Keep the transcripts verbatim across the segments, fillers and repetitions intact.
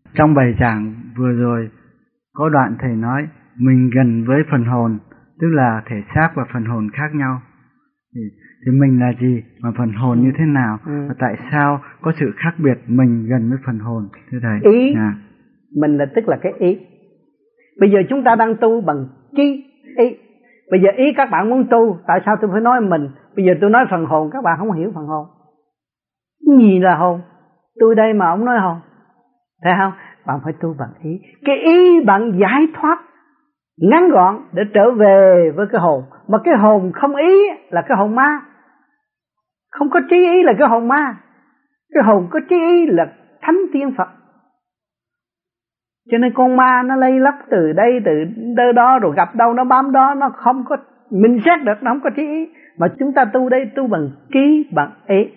Trong bài giảng vừa rồi có đoạn thầy nói mình gần với phần hồn, tức là thể xác và phần hồn khác nhau. Thì, thì mình là gì mà phần hồn như thế nào, ừ. và tại sao có sự khác biệt mình gần với phần hồn, thưa thầy? Ý à. Mình là tức là cái ý. Bây giờ chúng ta đang tu bằng trí ý. Bây giờ ý các bạn muốn tu, tại sao tôi phải nói mình? Bây giờ tôi nói phần hồn, các bạn không hiểu phần hồn. Gì là hồn? Tôi đây mà ông nói hồn, thấy không? Bạn phải tu bằng ý. Cái ý bạn giải thoát ngắn gọn để trở về với cái hồn. Mà cái hồn không ý là cái hồn ma. Không có trí ý là cái hồn ma. Cái hồn có trí ý là thánh tiên Phật. Cho nên con ma nó lây lắc từ đây từ nơi đó, rồi gặp đâu nó bám đó, nó không có minh xét được, nó không có trí ý. Mà chúng ta tu đây tu bằng trí bằng ý.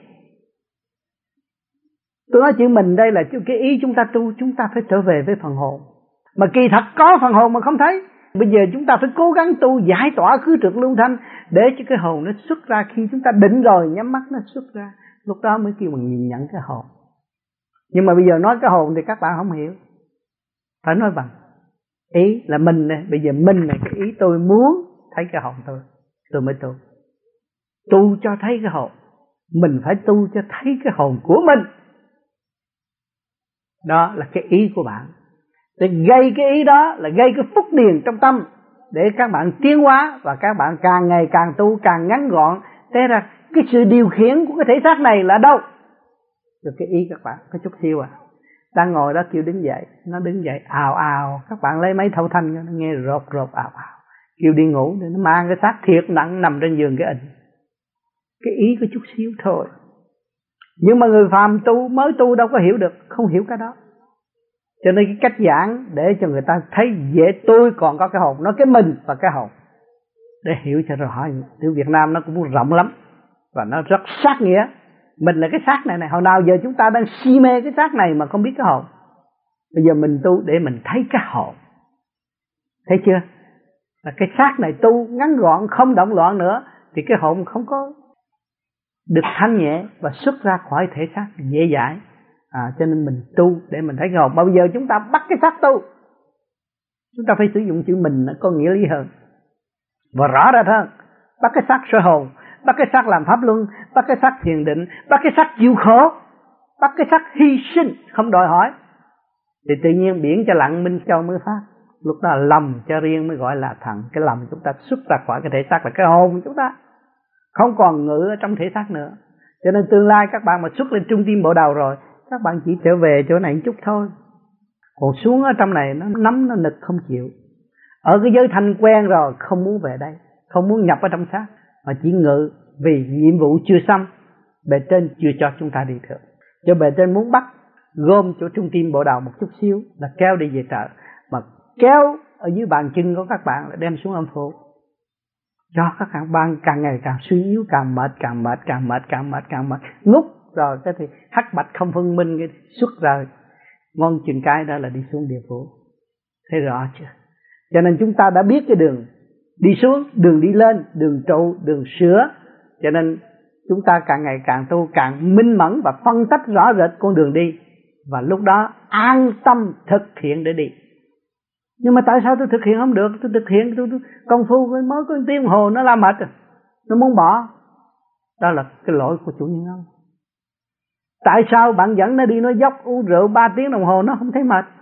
Tôi nói chữ mình đây là cái ý chúng ta tu, chúng ta phải trở về với phần hồn. Mà kỳ thật có phần hồn mà không thấy. Bây giờ chúng ta phải cố gắng tu giải tỏa khứ trượt lưu thanh để cho cái hồn nó xuất ra. Khi chúng ta định rồi nhắm mắt nó xuất ra, lúc đó mới kêu bằng nhìn nhận cái hồn. Nhưng mà bây giờ nói cái hồn thì các bạn không hiểu. Phải nói bằng ý là mình này. Bây giờ mình này, cái ý tôi muốn thấy cái hồn tôi, tôi mới tu. Tu cho thấy cái hồn. Mình phải tu cho thấy cái hồn của mình. Đó là cái ý của bạn. Để gây cái ý đó là gây cái phúc điền trong tâm, để các bạn tiến hóa và các bạn càng ngày càng tu càng ngắn gọn. Thế ra cái sự điều khiển của cái thể xác này là đâu? Được cái ý các bạn, có chút xíu à. Đang ngồi đó kêu đứng dậy, nó đứng dậy ào ào, các bạn lấy máy thâu thanh nó nghe rột rột ào ào. Kêu đi ngủ để nó mang cái xác thiệt nặng nằm trên giường cái ịnh. Cái ý có chút xíu thôi. Nhưng mà người phàm tu, mới tu đâu có hiểu được, không hiểu cái đó. Cho nên cái cách giảng để cho người ta thấy dễ, tôi còn có cái hồn, nói cái mình và cái hồn, để hiểu cho rõ. Từ Việt Nam nó cũng rộng lắm và nó rất sát nghĩa. Mình là cái xác này này, hồi nào giờ chúng ta đang si mê cái xác này mà không biết cái hồn. Bây giờ mình tu để mình thấy cái hồn. Thấy chưa? Là cái xác này tu ngắn gọn, không động loạn nữa, thì cái hồn không có được thanh nhẹ và xuất ra khỏi thể xác dễ dãi. À, cho nên mình tu để mình thấy cái hồn. Mà bây giờ chúng ta bắt cái xác tu, chúng ta phải sử dụng chữ mình, nó có nghĩa lý hơn và rõ rệt hơn. Bắt cái xác soi hồn, bắt cái xác làm pháp luân, bắt cái xác thiền định, bắt cái xác chịu khổ, bắt cái xác hy sinh không đòi hỏi, thì tự nhiên biển cho lặng, minh châu mới phát. Lúc đó lòng cho riêng mới gọi là thần. Cái lòng chúng ta xuất ra khỏi cái thể xác là cái hồn chúng ta, không còn ngự ở trong thể xác nữa. Cho nên tương lai các bạn mà xuất lên trung tim bộ đầu rồi, các bạn chỉ trở về chỗ này một chút thôi. Còn xuống ở trong này nó nắm nó nực không chịu. Ở cái giới thanh quen rồi, không muốn về đây, không muốn nhập ở trong xác, mà chỉ ngự vì nhiệm vụ chưa xong, bề trên chưa cho chúng ta đi được. Cho bề trên muốn bắt gom chỗ trung tim bộ đầu một chút xíu là kéo đi về trợ, mà kéo ở dưới bàn chân của các bạn là đem xuống âm phủ, cho các bạn càng ngày càng suy yếu, càng mệt, càng mệt, càng mệt, càng mệt, càng mệt, ngút rồi cái thì hắc bạch không phân minh, cái xuất ra ngon chừng cái đó là đi xuống địa phủ. Thấy rõ chưa? Cho nên chúng ta đã biết cái đường đi xuống, đường đi lên, đường trụ, đường sửa. Cho nên chúng ta càng ngày càng tu, càng minh mẫn và phân tách rõ rệt con đường đi, và lúc đó an tâm thực hiện để đi. Nhưng mà tại sao tôi thực hiện không được? Tôi thực hiện tôi, tôi công phu mới có một tiếng hồ nó la mệt rồi, nó muốn bỏ. Đó là cái lỗi của chủ nhân ông. Tại sao bạn dẫn nó đi nó dốc uống rượu ba tiếng đồng hồ nó không thấy mệt,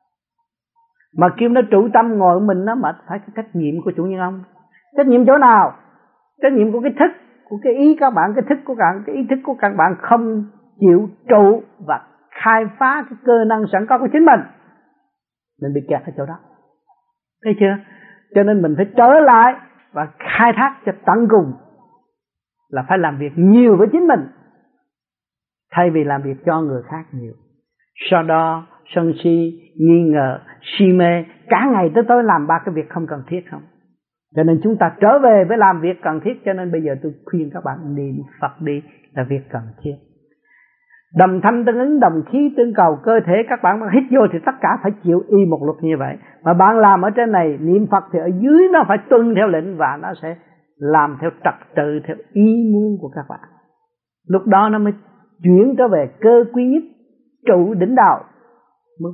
mà kêu nó trụ tâm ngồi mình nó mệt? Phải cái trách nhiệm của chủ nhân ông. Trách nhiệm chỗ nào? Trách nhiệm của cái thức, của cái ý các bạn, cái thức của các bạn, cái ý thức của các bạn không chịu trụ và khai phá cái cơ năng sẵn có của chính mình, nên bị kẹt ở chỗ đó. Thấy chưa? Cho nên mình phải trở lại và khai thác cho tận cùng, là phải làm việc nhiều với chính mình thay vì làm việc cho người khác nhiều. So đo, sân si, nghi ngờ, si mê, cả ngày tới tối làm ba cái việc không cần thiết không. Cho nên chúng ta trở về với làm việc cần thiết. Cho nên bây giờ tôi khuyên các bạn niệm Phật đi là việc cần thiết. Đồng thanh tương ứng, đồng khí tương cầu, cơ thể các bạn hít vô thì tất cả phải chịu y một luật như vậy. Mà bạn làm ở trên này niệm Phật thì ở dưới nó phải tuân theo lệnh, và nó sẽ làm theo trật tự, theo ý muốn của các bạn. Lúc đó nó mới chuyển trở về cơ quý nhất, trụ đỉnh đạo, mới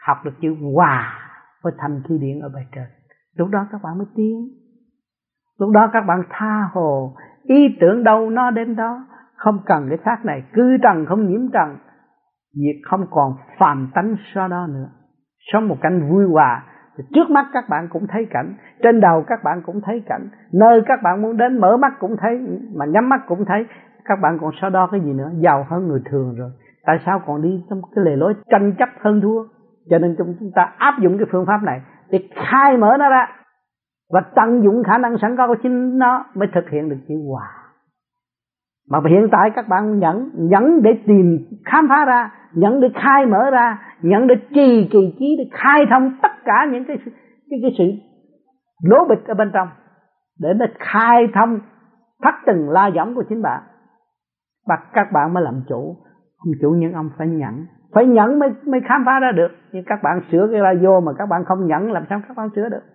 học được chữ hòa với thanh khí điển ở bề trên. Lúc đó các bạn mới tiến. Lúc đó các bạn tha hồ, ý tưởng đâu nó đến đó, không cần cái xác này, cư trần không nhiễm trần, việc không còn phàm tánh sau đó nữa, sống một cảnh vui hòa. Trước mắt các bạn cũng thấy cảnh, trên đầu các bạn cũng thấy cảnh, nơi các bạn muốn đến mở mắt cũng thấy, mà nhắm mắt cũng thấy. Các bạn còn sau đó cái gì nữa, giàu hơn người thường rồi. Tại sao còn đi trong cái lề lối tranh chấp hơn thua? Cho nên chúng ta áp dụng cái phương pháp này để khai mở nó ra và tận dụng khả năng sẵn có của chính nó, mới thực hiện được chữ hòa. Mà hiện tại các bạn nhẫn, nhẫn để tìm khám phá ra, nhẫn để khai mở ra, nhẫn để trì kỳ trí, để khai thông tất cả những cái cái, cái sự lố bịch ở bên trong, để nó khai thông thắt từng la võng của chính bạn. Và các bạn mới làm chủ. Ông chủ nhân ông phải nhẫn, phải nhẫn mới mới khám phá ra được. Nhưng các bạn sửa cái radio mà các bạn không nhẫn, làm sao các bạn sửa được?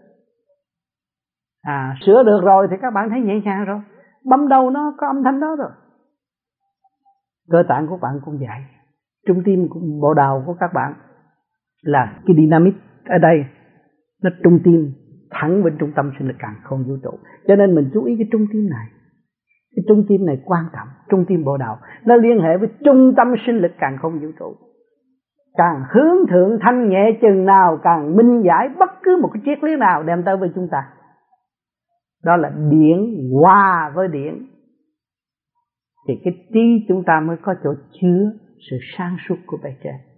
À, sửa được rồi thì các bạn thấy nhẹ nhàng rồi, bấm đầu nó có âm thanh đó rồi. Cơ tạng của bạn cũng vậy, trung tim của bộ đầu của các bạn là cái dynamic ở đây, nó trung tim thẳng bên trung tâm sinh lực càn khôn vũ trụ. Cho nên mình chú ý cái trung tim này. Cái trung tim này quan trọng, trung tim bộ đầu, nó liên hệ với trung tâm sinh lực càn khôn vũ trụ. Càng hướng thượng thanh nhẹ chừng nào, càng minh giải bất cứ một cái triết lý nào đem tới với chúng ta. Đó là điển hòa với điển, thì cái trí chúng ta mới có chỗ chứa sự sáng suốt của bề trên.